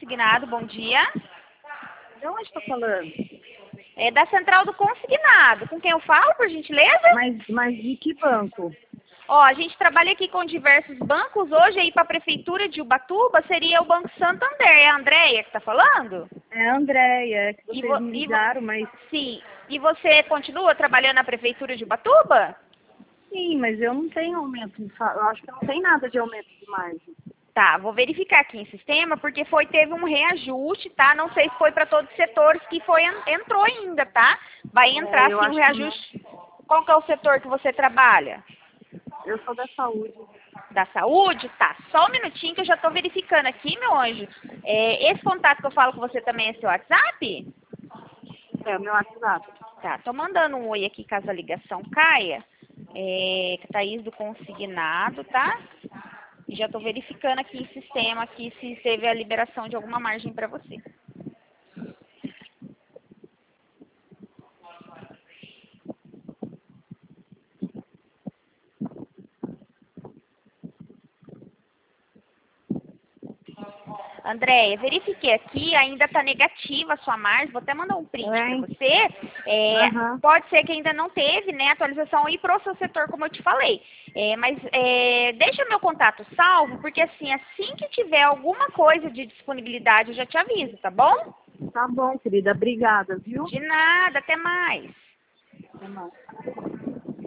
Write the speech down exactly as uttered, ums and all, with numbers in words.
Consignado, bom dia. De onde está falando? É da Central do Consignado. Com quem eu falo, por gentileza? Mas, mas de que banco? Ó, a gente trabalha aqui com diversos bancos. Hoje aí para a Prefeitura de Ubatuba seria o Banco Santander. É a Andréia que está falando? É a Andréia, é que E vocês vo- me e vo- ligaram, mas... Sim. E você continua trabalhando na Prefeitura de Ubatuba? Sim, mas eu não tenho aumento, de sa- eu acho que não tem nada de aumento de margem. Tá, vou verificar aqui em sistema, porque foi, teve um reajuste, tá? Não sei se foi para todos os setores que foi, entrou ainda, tá? Vai entrar É, eu sim um acho que não. reajuste. Qual que é o setor que você trabalha? Eu sou da saúde. Da saúde? Tá, só um minutinho que eu já tô verificando aqui, meu anjo. É, esse contato que eu falo com você também é seu WhatsApp? É o meu WhatsApp. Tá, tô mandando um oi aqui caso a ligação caia. É, Thaís do Consignado, tá? E já tô verificando aqui em sistema aqui se teve a liberação de alguma margem para você. Andréia, verifiquei aqui, ainda está negativa a sua margem, vou até mandar um print É, para hein? você. É, Aham. pode ser que ainda não teve, né, atualização aí para o seu setor, como eu te falei. É, mas é, deixa meu contato salvo, porque assim, assim que tiver alguma coisa de disponibilidade, eu já te aviso, tá bom? Tá bom, querida. Obrigada, viu? De nada, até mais. Até mais.